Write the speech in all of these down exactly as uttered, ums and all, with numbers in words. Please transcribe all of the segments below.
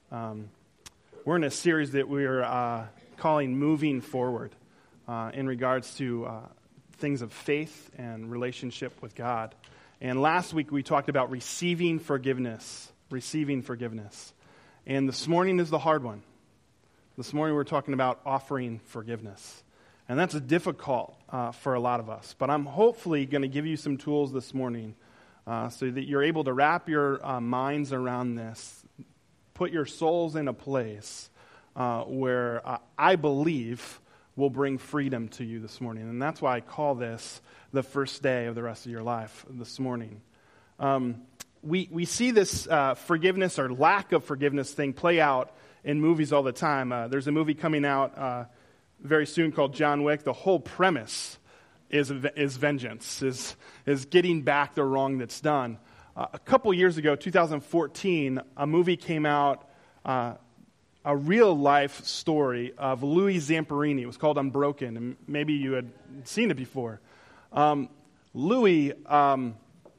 Um, we're in a series that we're uh, calling Moving Forward uh, in regards to uh, things of faith and relationship with God. And last week we talked about receiving forgiveness, receiving forgiveness. And this morning is the hard one. This morning we're talking about offering forgiveness. And that's difficult uh, for a lot of us. But I'm hopefully going to give you some tools this morning uh, so that you're able to wrap your uh, minds around this. Put your souls in a place uh, where uh, I believe will bring freedom to you this morning. And that's why I call this the first day of the rest of your life this morning. Um, we, we see this uh, forgiveness or lack of forgiveness thing play out in movies all the time. Uh, there's a movie coming out uh, very soon called John Wick. The whole premise is is vengeance, is, is getting back the wrong that's done. Uh, a couple years ago, two thousand fourteen, a movie came out, uh, a real-life story of Louis Zamperini. It was called Unbroken, and maybe you had seen it before. Um, Louis um,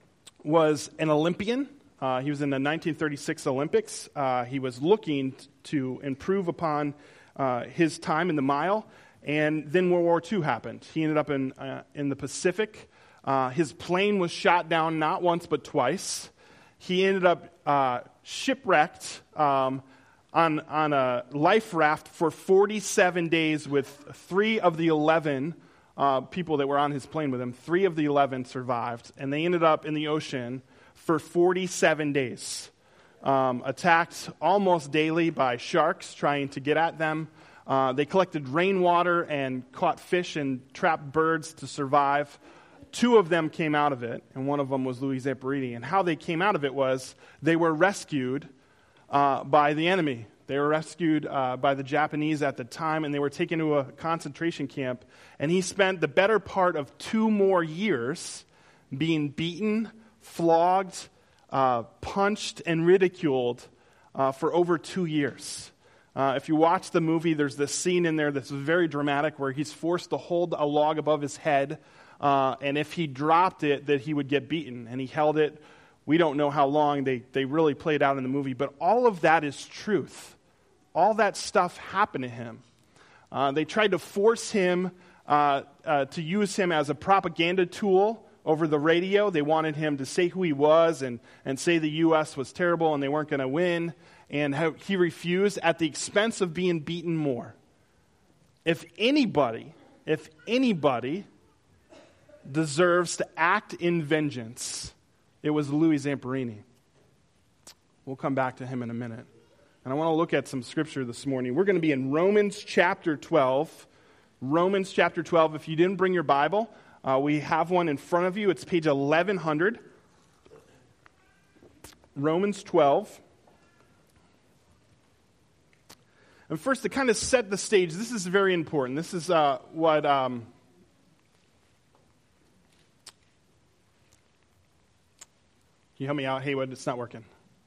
was an Olympian. Uh, he was in the nineteen thirty-six Olympics. Uh, he was looking t- to improve upon uh, his time in the mile, and then World War Two happened. He ended up in uh, in the Pacific. Uh, his plane was shot down not once but twice. He ended up uh, shipwrecked um, on, on a life raft for forty-seven days with three of the eleven uh, people that were on his plane with him. Three of the eleven survived, and they ended up in the ocean for forty-seven days, um, attacked almost daily by sharks trying to get at them. Uh, they collected rainwater and caught fish and trapped birds to survive. Two of them came out of it, and one of them was Louis Zamperini. And how they came out of it was they were rescued uh, by the enemy. They were rescued uh, by the Japanese at the time, and they were taken to a concentration camp. And he spent the better part of two more years being beaten, flogged, uh, punched, and ridiculed uh, for over two years. Uh, if you watch the movie, there's this scene in there that's very dramatic where he's forced to hold a log above his head. Uh, and if he dropped it, that he would get beaten. And he held it. We don't know how long. They, they really played out in the movie. But all of that is truth. All that stuff happened to him. Uh, they tried to force him uh, uh, to use him as a propaganda tool over the radio. They wanted him to say who he was and, and say the U S was terrible and they weren't going to win. And how he refused at the expense of being beaten more. If anybody, if anybody... deserves to act in vengeance, it was Louis Zamperini. We'll come back to him in a minute. And I want to look at some scripture this morning. We're going to be in Romans chapter twelve. Romans chapter twelve. If you didn't bring your Bible, uh, we have one in front of you. It's page eleven hundred. Romans twelve. And first, to kind of set the stage, this is very important. This is uh, what... Um, Can you help me out, Haywood? It's not working.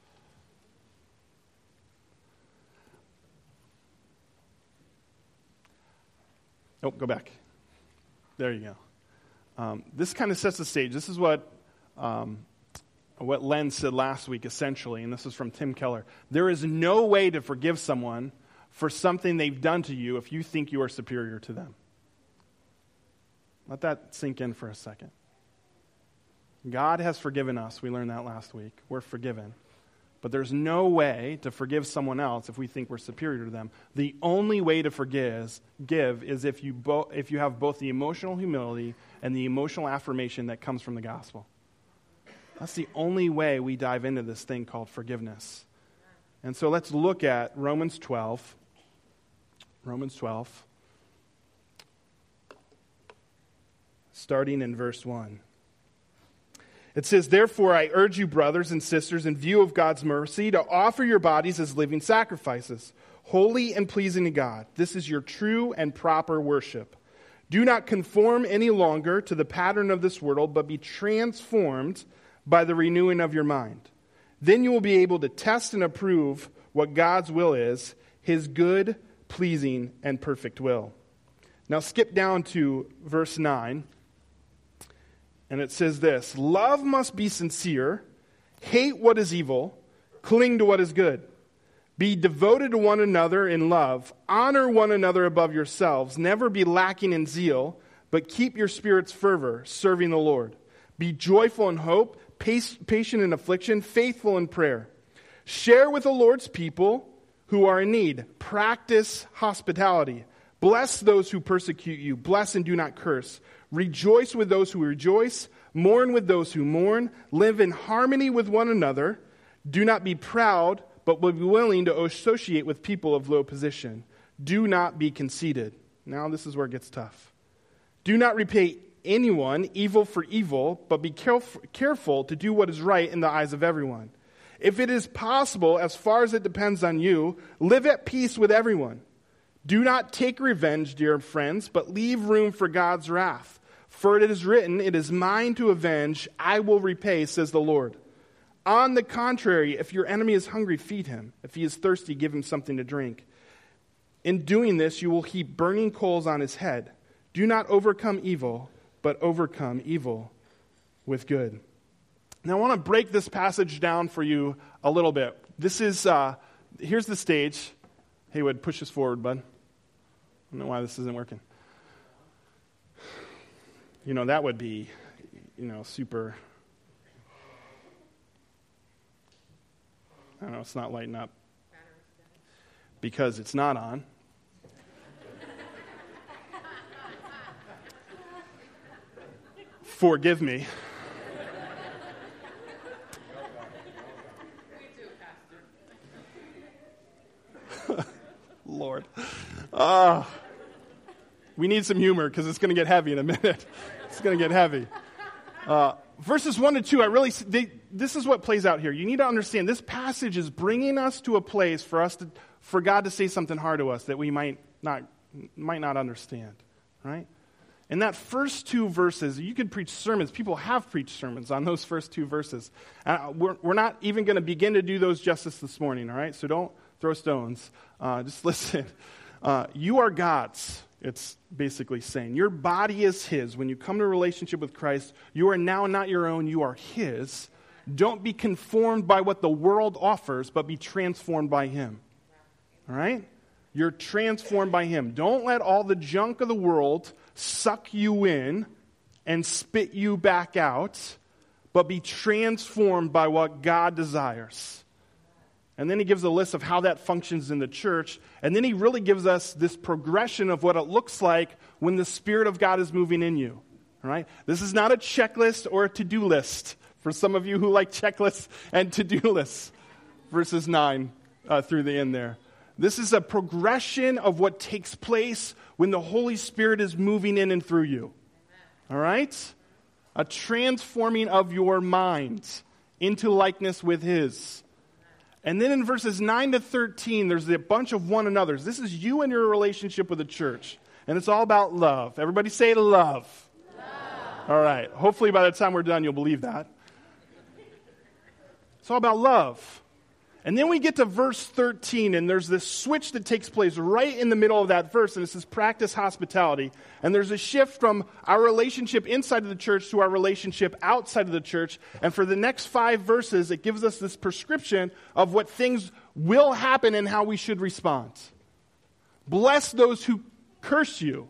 Oh, go back. There you go. Um, this kind of sets the stage. This is what um, what Len said last week, essentially, and this is from Tim Keller. There is no way to forgive someone for something they've done to you if you think you are superior to them. Let that sink in for a second. God has forgiven us. We learned that last week. We're forgiven. But there's no way to forgive someone else if we think we're superior to them. The only way to forgive give is if you bo- if you have both the emotional humility and the emotional affirmation that comes from the gospel. That's the only way we dive into this thing called forgiveness. And so let's look at Romans twelve. Romans twelve. Starting in verse one. It says, "Therefore I urge you, brothers and sisters, in view of God's mercy, to offer your bodies as living sacrifices, holy and pleasing to God. This is your true and proper worship. Do not conform any longer to the pattern of this world, but be transformed by the renewing of your mind. Then you will be able to test and approve what God's will is, his good, pleasing, and perfect will." Now skip down to verse nine. And it says this, "Love must be sincere, hate what is evil, cling to what is good. Be devoted to one another in love. Honor one another above yourselves. Never be lacking in zeal, but keep your spirits fervor, serving the Lord. Be joyful in hope, patient in affliction, faithful in prayer. Share with the Lord's people who are in need. Practice hospitality. Bless those who persecute you. Bless and do not curse. Rejoice with those who rejoice. Mourn with those who mourn. Live in harmony with one another. Do not be proud, but be willing to associate with people of low position. Do not be conceited. Now this is where it gets tough. Do not repay anyone evil for evil, but be caref- careful to do what is right in the eyes of everyone. If it is possible, as far as it depends on you, live at peace with everyone. Do not take revenge, dear friends, but leave room for God's wrath. For it is written, it is mine to avenge, I will repay, says the Lord. On the contrary, if your enemy is hungry, feed him. If he is thirsty, give him something to drink. In doing this, you will heap burning coals on his head. Do not overcome evil, but overcome evil with good. Now, I want to break this passage down for you a little bit. This is, uh, here's the stage. Haywood, push this forward, bud. I don't know why this isn't working. You know, that would be, you know, super... I don't know, it's not lighting up because it's not on. Forgive me. Lord. Uh, we need some humor because it's going to get heavy in a minute. It's going to get heavy. Uh, verses one to two, I really, they, this is what plays out here. You need to understand this passage is bringing us to a place for us to, for God to say something hard to us that we might not, might not understand, right? In that first two verses, you could preach sermons. People have preached sermons on those first two verses. Uh, we're, we're not even going to begin to do those justice this morning, all right? So don't throw stones. Uh, just listen. Uh, you are God's. It's basically saying your body is his. When you come to a relationship with Christ, you are now not your own, you are his. Don't be conformed by what the world offers, but be transformed by him. All right? You're transformed by him. Don't let all the junk of the world suck you in and spit you back out, but be transformed by what God desires. And then he gives a list of how that functions in the church. And then he really gives us this progression of what it looks like when the Spirit of God is moving in you. All right? This is not a checklist or a to-do list for some of you who like checklists and to-do lists. Verses nine uh, through the end there. This is a progression of what takes place when the Holy Spirit is moving in and through you. All right? A transforming of your mind into likeness with his. And then in verses nine to thirteen, there's a bunch of one another's. This is you and your relationship with the church. And it's all about love. Everybody say love. Love. All right. Hopefully by the time we're done, you'll believe that. It's all about love. And then we get to verse thirteen, and there's this switch that takes place right in the middle of that verse, and it says practice hospitality. And there's a shift from our relationship inside of the church to our relationship outside of the church. And for the next five verses, it gives us this prescription of what things will happen and how we should respond. Bless those who curse you.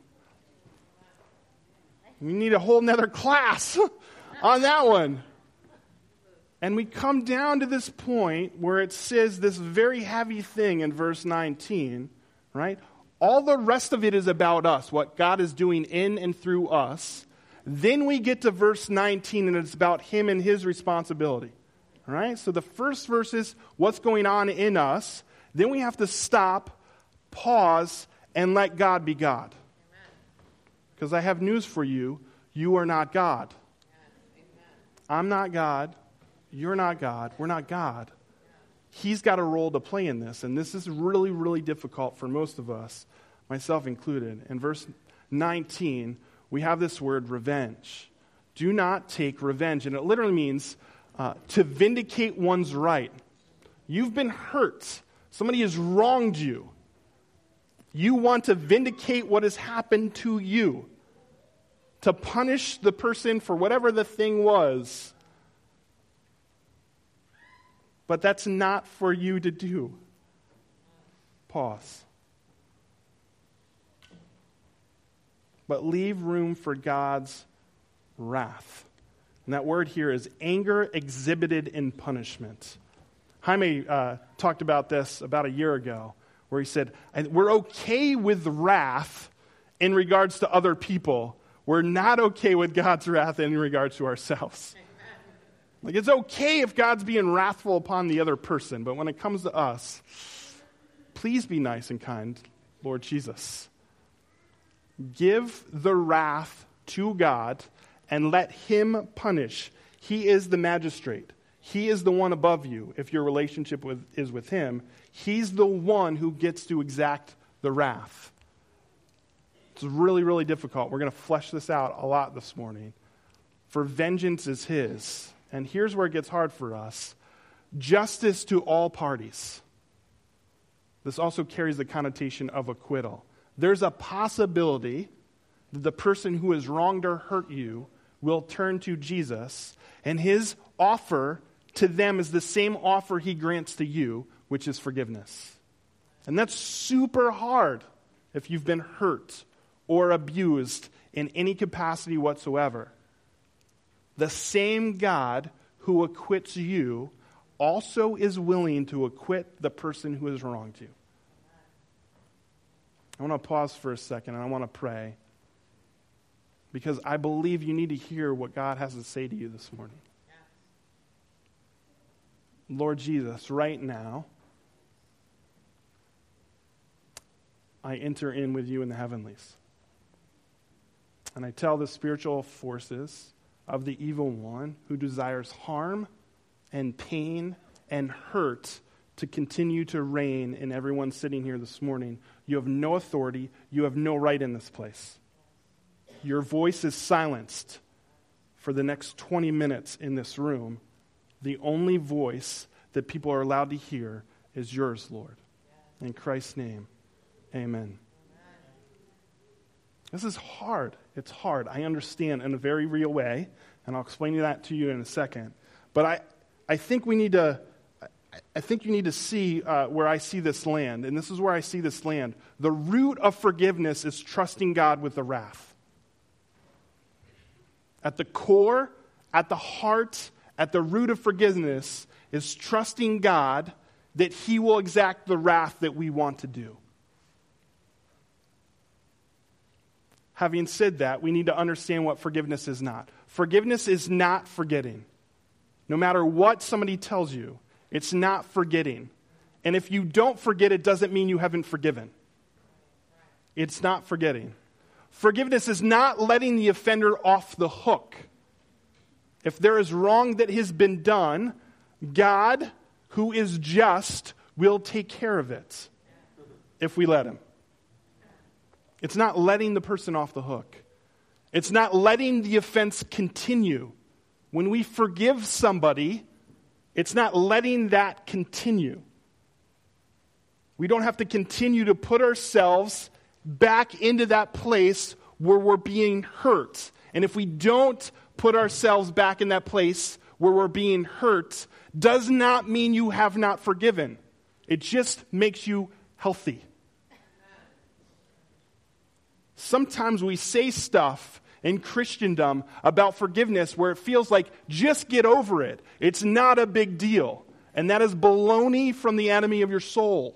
We need a whole nother class on that one. And we come down to this point where it says this very heavy thing in verse nineteen, right? All the rest of it is about us, what God is doing in and through us. Then we get to verse nineteen, and it's about him and his responsibility, all right? So the first verse is what's going on in us. Then we have to stop, pause, and let God be God. Because I have news for you. You are not God. I'm not God. You're not God. We're not God. He's got a role to play in this. And this is really, really difficult for most of us, myself included. In verse nineteen, we have this word revenge. Do not take revenge. And it literally means uh, to vindicate one's right. You've been hurt. Somebody has wronged you. You want to vindicate what has happened to you. To punish the person for whatever the thing was. But that's not for you to do. pause. But leave room for God's wrath. And that word here is anger exhibited in punishment. Jaime uh, talked about this about a year ago, where he said, we're okay with wrath in regards to other people. We're not okay with God's wrath in regards to ourselves. Amen. Like, it's okay if God's being wrathful upon the other person, but when it comes to us, please be nice and kind, Lord Jesus. Give the wrath to God and let him punish. He is the magistrate. He is the one above you. If your relationship with, is with him, he's the one who gets to exact the wrath. It's really, really difficult. We're going to flesh this out a lot this morning. For vengeance is his. And here's where it gets hard for us. Justice to all parties. This also carries the connotation of acquittal. There's a possibility that the person who has wronged or hurt you will turn to Jesus, and his offer to them is the same offer he grants to you, which is forgiveness. And that's super hard if you've been hurt or abused in any capacity whatsoever. The same God who acquits you also is willing to acquit the person who has wronged you. I want to pause for a second and I want to pray, because I believe you need to hear what God has to say to you this morning. Lord Jesus, right now, I enter in with you in the heavenlies. And I tell the spiritual forces of the evil one who desires harm and pain and hurt to continue to reign in everyone sitting here this morning. You have no authority. You have no right in this place. Your voice is silenced for the next twenty minutes in this room. The only voice that people are allowed to hear is yours, Lord. In Christ's name, amen. This is hard. It's hard. I understand in a very real way, and I'll explain that to you in a second. But I, I think we need to, I think you need to see uh, where I see this land, and this is where I see this land. The root of forgiveness is trusting God with the wrath. At the core, at the heart, at the root of forgiveness is trusting God that he will exact the wrath that we want to do. Having said that, we need to understand what forgiveness is not. Forgiveness is not forgetting. No matter what somebody tells you, it's not forgetting. And if you don't forget, it doesn't mean you haven't forgiven. It's not forgetting. Forgiveness is not letting the offender off the hook. If there is wrong that has been done, God, who is just, will take care of it if we let him. It's not letting the person off the hook. It's not letting the offense continue. When we forgive somebody, it's not letting that continue. We don't have to continue to put ourselves back into that place where we're being hurt. And if we don't put ourselves back in that place where we're being hurt, does not mean you have not forgiven. It just makes you healthy. Sometimes we say stuff in Christendom about forgiveness where it feels like, just get over it. It's not a big deal. And that is baloney from the enemy of your soul.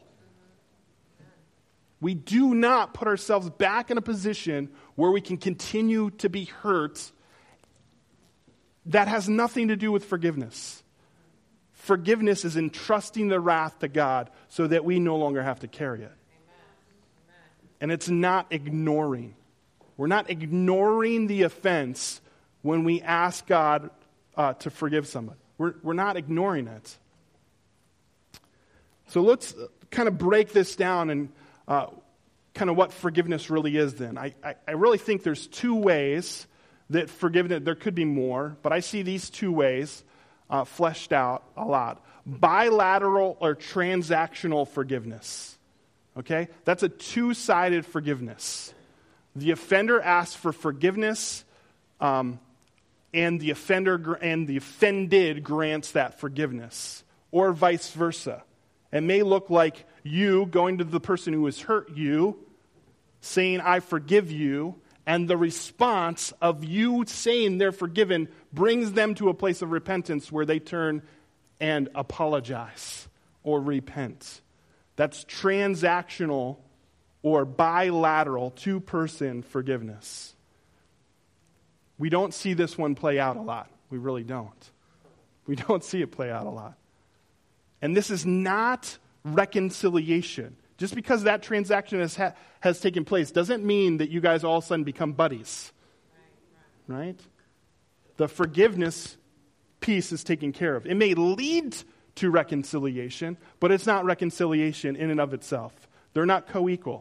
We do not put ourselves back in a position where we can continue to be hurt. That has nothing to do with forgiveness. Forgiveness is entrusting the wrath to God so that we no longer have to carry it. And it's not ignoring. We're not ignoring the offense when we ask God uh, to forgive somebody. We're, we're not ignoring it. So let's kind of break this down and uh, kind of what forgiveness really is then. I, I, I really think there's two ways that forgiveness, there could be more, but I see these two ways uh, fleshed out a lot. Bilateral or transactional forgiveness. Okay? That's a two-sided forgiveness. The offender asks for forgiveness, um, and the offender and the offended grants that forgiveness, or vice versa. It may look like you going to the person who has hurt you, saying, I forgive you, and the response of you saying they're forgiven brings them to a place of repentance where they turn and apologize or repent. That's transactional or bilateral two-person forgiveness. We don't see this one play out a lot. We really don't. We don't see it play out a lot. And this is not reconciliation. Just because that transaction has, ha- has taken place doesn't mean that you guys all of a sudden become buddies. Right? Right? The forgiveness piece is taken care of. It may lead to reconciliation, but it's not reconciliation in and of itself. They're not co-equal.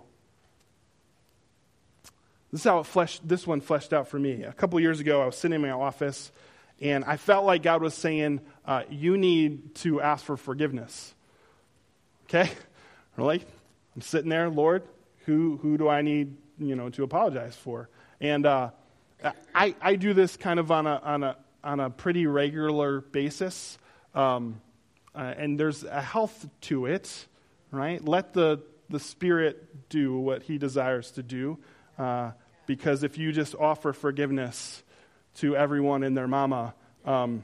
This is how it fleshed, this one fleshed out for me. A couple years ago, I was sitting in my office, and I felt like God was saying, uh, you need to ask for forgiveness. Okay? Really? I'm sitting there, Lord, who who do I need, you know, to apologize for? And uh, I I do this kind of on a on a on a pretty regular basis, um, uh, and there's a health to it, right? Let the the Spirit do what He desires to do, uh, because if you just offer forgiveness to everyone and their mama, um,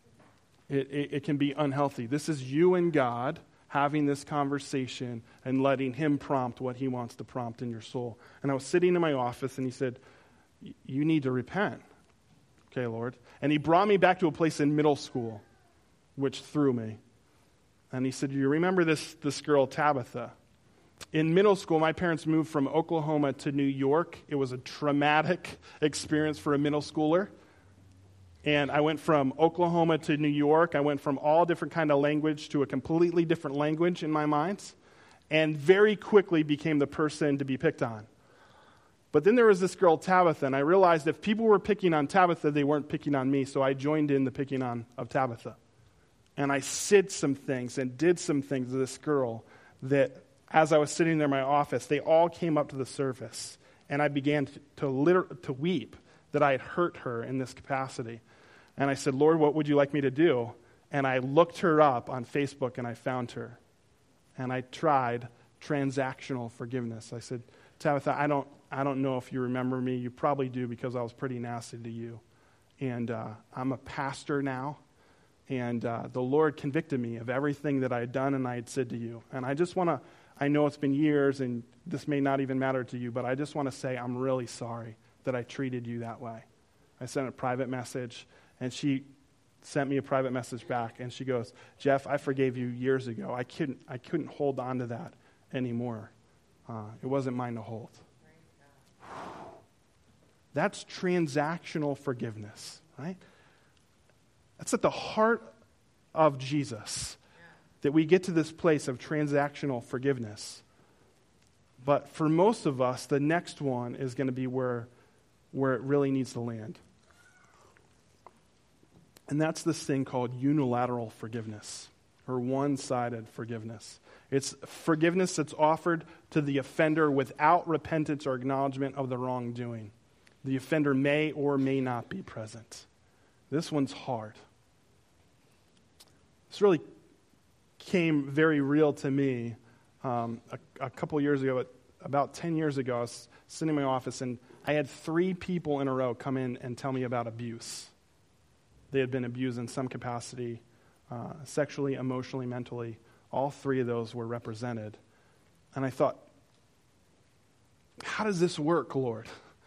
it, it it can be unhealthy. This is you and God having this conversation and letting Him prompt what He wants to prompt in your soul. And I was sitting in my office, and He said, you need to repent. Okay, Lord. And He brought me back to a place in middle school, which threw me. And He said, you remember this, this girl, Tabitha? In middle school, my parents moved from Oklahoma to New York. It was a traumatic experience for a middle schooler. And I went from Oklahoma to New York. I went from all different kind of language to a completely different language in my mind, and very quickly became the person to be picked on. But then there was this girl, Tabitha, and I realized if people were picking on Tabitha, they weren't picking on me, so I joined in the picking on of Tabitha. And I said some things and did some things to this girl that, as I was sitting there in my office, they all came up to the surface, and I began to, to, liter- to weep that I had hurt her in this capacity. And I said, Lord, what would you like me to do? And I looked her up on Facebook, and I found her. And I tried transactional forgiveness. I said, Tabitha, I don't I don't know if you remember me. You probably do, because I was pretty nasty to you. And uh, I'm a pastor now. And uh, the Lord convicted me of everything that I had done and I had said to you. And I just want to, I know it's been years, and this may not even matter to you, but I just want to say I'm really sorry that I treated you that way. I sent a private message, and she sent me a private message back, and she goes, Jeff, I forgave you years ago. I couldn't, I couldn't hold on to that anymore. Uh, it wasn't mine to hold. That's transactional forgiveness, right? That's at the heart of Jesus, that we get to this place of transactional forgiveness. But for most of us, the next one is going to be where, where it really needs to land. And that's this thing called unilateral forgiveness, or one-sided forgiveness. It's forgiveness that's offered to the offender without repentance or acknowledgement of the wrongdoing. The offender may or may not be present. This one's hard. This really came very real to me um, a, a couple years ago. About ten years ago, I was sitting in my office, and I had three people in a row come in and tell me about abuse. They had been abused in some capacity, uh, sexually, emotionally, mentally. All three of those were represented. And I thought, how does this work, Lord?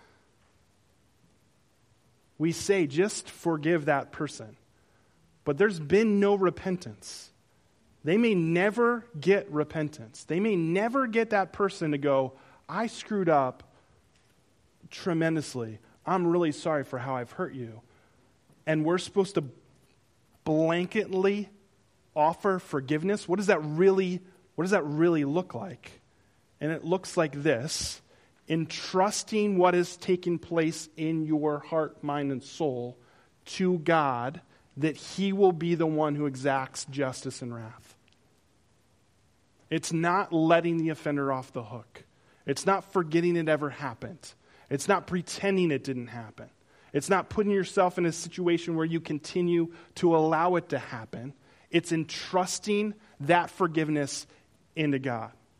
We say, just forgive that person. But there's been no repentance. They may never get repentance. They may never get that person to go, I screwed up tremendously. I'm really sorry for how I've hurt you. And we're supposed to blanketly offer forgiveness. What does that really, what does that really look like? And it looks like this: entrusting what has taken place in your heart, mind, and soul to God, that He will be the one who exacts justice and wrath. It's not letting the offender off the hook. It's not forgetting it ever happened. It's not pretending it didn't happen. It's not putting yourself in a situation where you continue to allow it to happen. It's entrusting that forgiveness into God.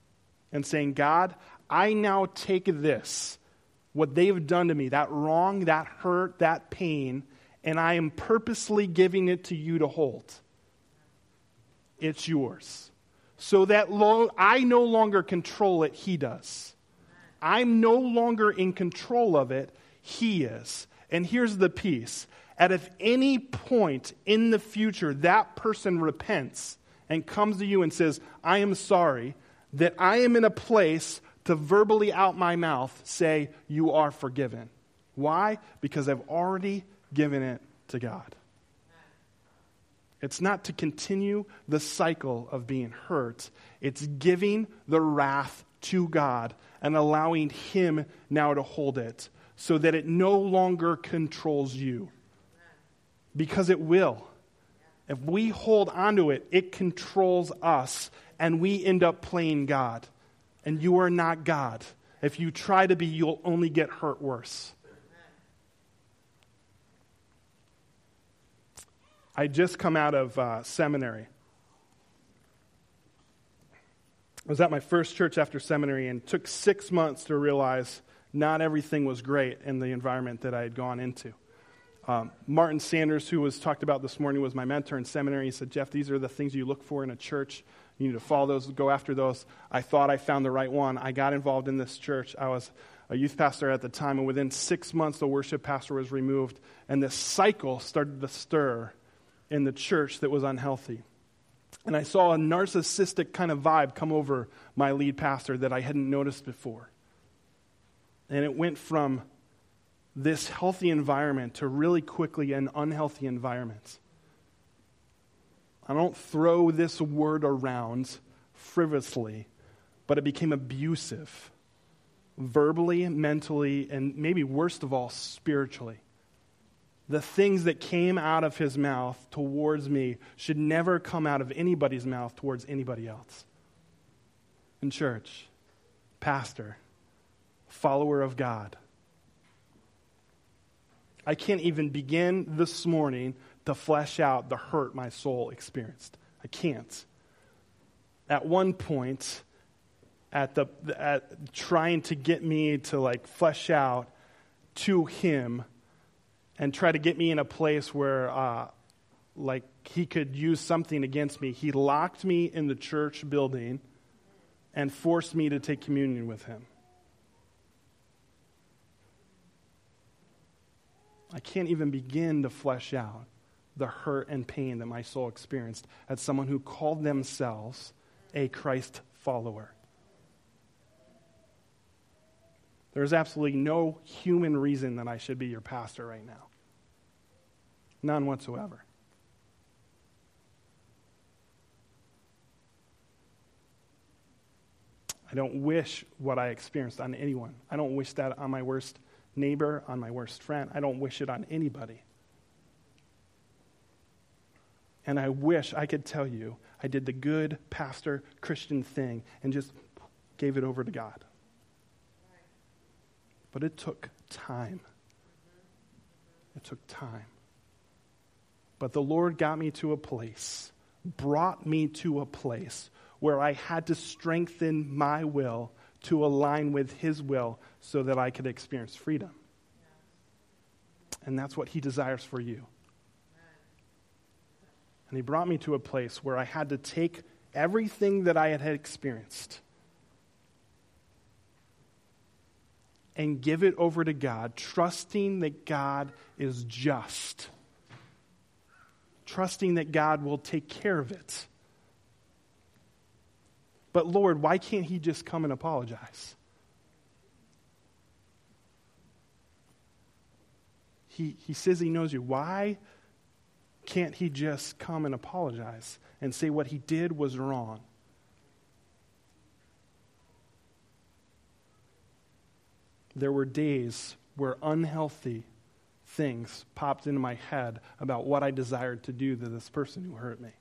and saying, God, I now take this, what they've done to me, that wrong, that hurt, that pain, and I am purposely giving it to you to hold. It's yours. So that lo- I no longer control it, he does. I'm no longer in control of it, he is. And here's the piece. At if any point in the future that person repents and comes to you and says, I am sorry, that I am in a place to verbally out my mouth say, you are forgiven. Why? Because I've already given it to God. It's not to continue the cycle of being hurt. It's giving the wrath to God and allowing him now to hold it so that it no longer controls you. Because it will. If we hold onto it, it controls us and we end up playing God. And you are not God. If you try to be, you'll only get hurt worse. I just come out of uh, seminary. I was at my first church after seminary and took six months to realize not everything was great in the environment that I had gone into. Um, Martin Sanders, who was talked about this morning, was my mentor in seminary. He said, Jeff, these are the things you look for in a church. You need to follow those, go after those. I thought I found the right one. I got involved in this church. I was a youth pastor at the time, and within six months, the worship pastor was removed, and this cycle started to stir in the church that was unhealthy. And I saw a narcissistic kind of vibe come over my lead pastor that I hadn't noticed before. And it went from this healthy environment to really quickly an unhealthy environment. I don't throw this word around frivolously, but it became abusive, verbally, mentally, and maybe worst of all, spiritually. The things that came out of his mouth towards me should never come out of anybody's mouth towards anybody else. In church, pastor, follower of God. I can't even begin this morning to flesh out the hurt my soul experienced. I can't. At one point, at the at trying to get me to like flesh out to him and try to get me in a place where uh, like he could use something against me, he locked me in the church building and forced me to take communion with him. I can't even begin to flesh out the hurt and pain that my soul experienced as someone who called themselves a Christ follower. There's absolutely no human reason that I should be your pastor right now. None whatsoever. I don't wish what I experienced on anyone. I don't wish that on my worst neighbor, on my worst friend. I don't wish it on anybody. And I wish I could tell you I did the good pastor Christian thing and just gave it over to God. But it took time. It took time. But the Lord got me to a place, brought me to a place where I had to strengthen my will to align with his will so that I could experience freedom. And that's what he desires for you. And he brought me to a place where I had to take everything that I had experienced and give it over to God, trusting that God is just. Trusting that God will take care of it. But Lord, why can't he just come and apologize? He, he says he knows you. Why can't he just come and apologize and say what he did was wrong? There were days where unhealthy things popped into my head about what I desired to do to this person who hurt me.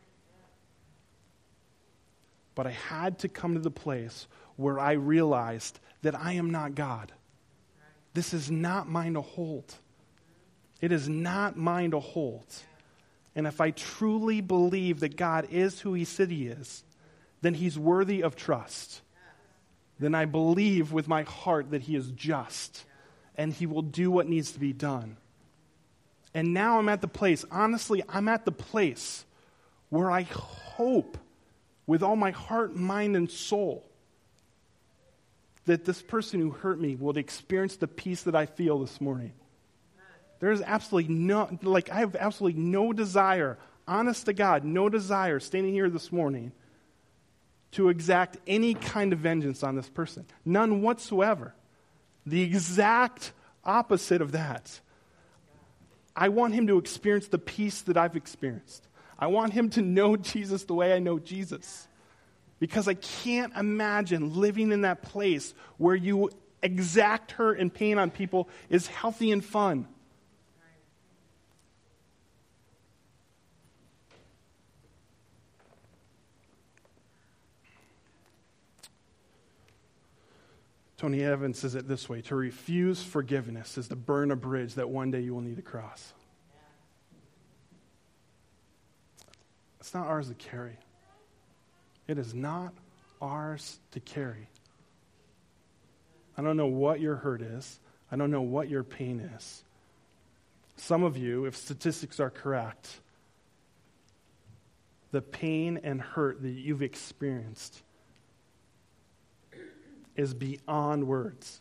But I had to come to the place where I realized that I am not God. This is not mine to hold. It is not mine to hold. And if I truly believe that God is who he said he is, then he's worthy of trust. then I believe with my heart that he is just and he will do what needs to be done. And now I'm at the place, honestly, I'm at the place where I hope with all my heart, mind, and soul that this person who hurt me will experience the peace that I feel this morning. There's absolutely no, like I have absolutely no desire, honest to God, no desire standing here this morning to exact any kind of vengeance on this person. None whatsoever. The exact opposite of that. I want him to experience the peace that I've experienced. I want him to know Jesus the way I know Jesus. Because I can't imagine living in that place where you exact hurt and pain on people is healthy and fun. Tony Evans says it this way: to refuse forgiveness is to burn a bridge that one day you will need to cross. It's not ours to carry. It is not ours to carry. I don't know what your hurt is. I don't know what your pain is. Some of you, if statistics are correct, the pain and hurt that you've experienced is beyond words.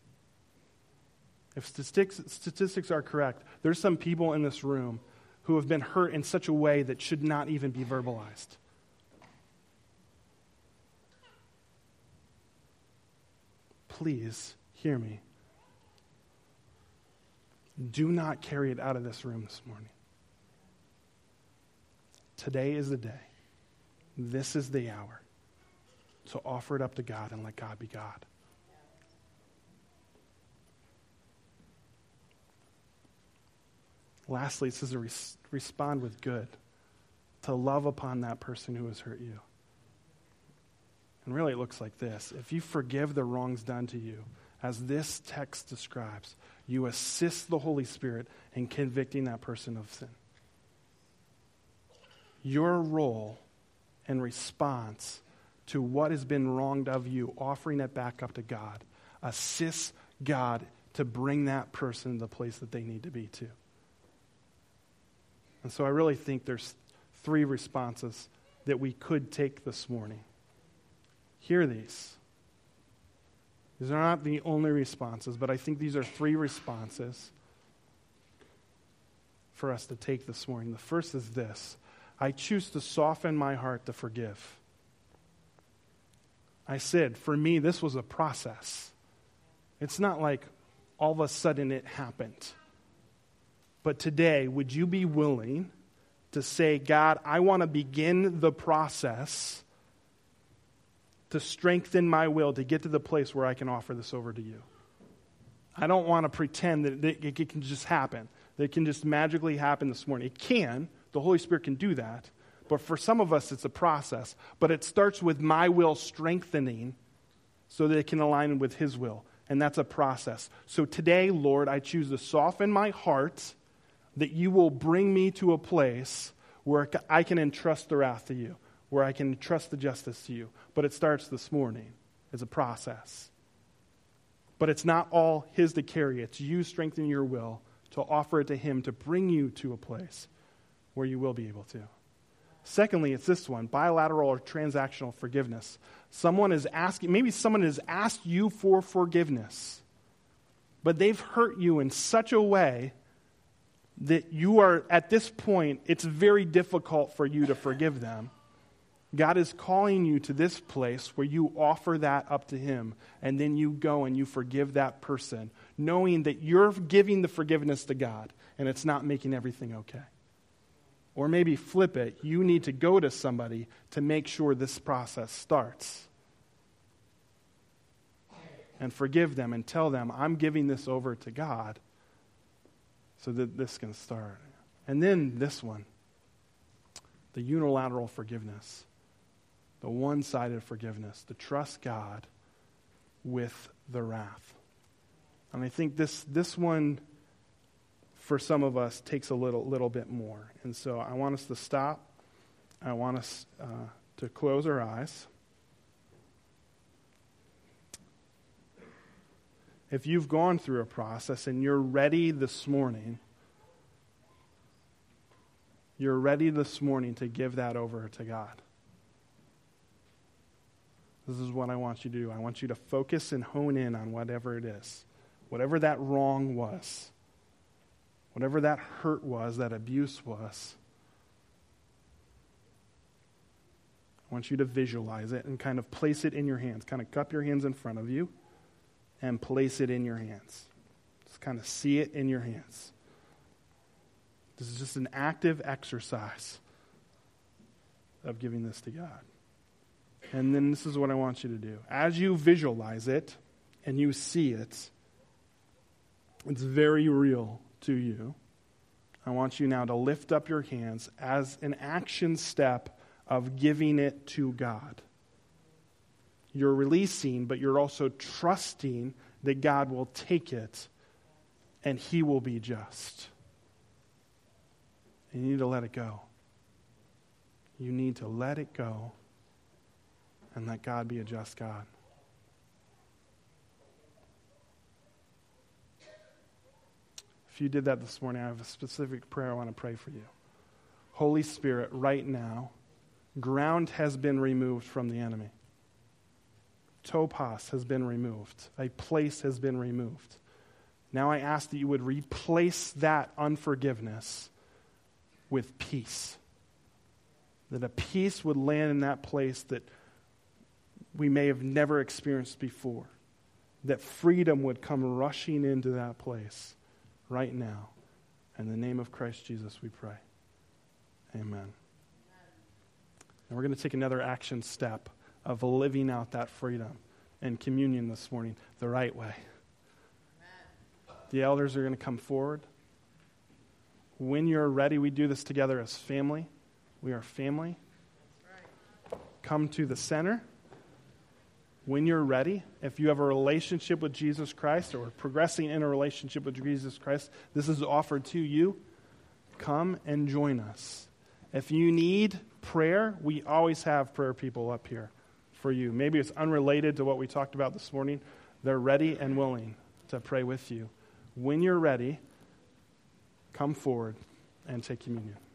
If statistics, statistics are correct, there's some people in this room who have been hurt in such a way that should not even be verbalized. Please hear me. Do not carry it out of this room this morning. Today is the day. This is the hour to offer it up to God and let God be God. Lastly, it says to res- respond with good, to love upon that person who has hurt you. And really it looks like this. If you forgive the wrongs done to you, as this text describes, you assist the Holy Spirit in convicting that person of sin. Your role and response to what has been wronged of you, offering it back up to God, assists God to bring that person to the place that they need to be to. And so I really think there's three responses that we could take this morning. Hear these. These are not the only responses, but I think these are three responses for us to take this morning. The first is this: I choose to soften my heart to forgive. I said, for me, this was a process. It's not like all of a sudden it happened. But today, would you be willing to say, God, I want to begin the process to strengthen my will to get to the place where I can offer this over to you? I don't want to pretend that it can just happen, that it can just magically happen this morning. It can. The Holy Spirit can do that. But for some of us, it's a process. But it starts with my will strengthening so that it can align with His will. And that's a process. So today, Lord, I choose to soften my heart that you will bring me to a place where I can entrust the wrath to you, where I can entrust the justice to you. But it starts this morning. It's a process. But it's not all His to carry. It's you strengthening your will to offer it to Him to bring you to a place where you will be able to. Secondly, it's this one: bilateral or transactional forgiveness. Someone is asking, maybe someone has asked you for forgiveness, but they've hurt you in such a way that you are, at this point, it's very difficult for you to forgive them. God is calling you to this place where you offer that up to Him, and then you go and you forgive that person, knowing that you're giving the forgiveness to God, and it's not making everything okay. Or maybe flip it, you need to go to somebody to make sure this process starts. And forgive them and tell them, I'm giving this over to God so that this can start. And then this one, the unilateral forgiveness, the one-sided forgiveness, to trust God with the wrath. And I think this this one, for some of us, takes a little little bit more. And so I want us to stop. I want us uh, to close our eyes. if you've gone through a process and you're ready this morning, you're ready this morning to give that over to God. This is what I want you to do. I want you to focus and hone in on whatever it is. Whatever that wrong was. Whatever that hurt was, that abuse was. I want you to visualize it and kind of place it in your hands. Kind of cup your hands in front of you and place it in your hands. Just kind of see it in your hands. This is just an active exercise of giving this to God. And then this is what I want you to do. As you visualize it and you see it, it's very real to you. I want you now to lift up your hands as an action step of giving it to God. You're releasing, but you're also trusting that God will take it and He will be just. And you need to let it go. You need to let it go and let God be a just God. If you did that this morning, I have a specific prayer I want to pray for you. Holy Spirit, right now, ground has been removed from the enemy. Topos has been removed. A place has been removed. Now I ask that you would replace that unforgiveness with peace. That a peace would land in that place that we may have never experienced before. That freedom would come rushing into that place right now. In the name of Christ Jesus we pray. Amen. And we're going to take another action step of living out that freedom and communion this morning the right way. Amen. The elders are going to come forward. When you're ready, we do this together as family. We are family. Right. Come to the center. When you're ready, if you have a relationship with Jesus Christ or progressing in a relationship with Jesus Christ, this is offered to you. Come and join us. If you need prayer, we always have prayer people up here for you. Maybe it's unrelated to what we talked about this morning. They're ready and willing to pray with you. When you're ready, come forward and take communion.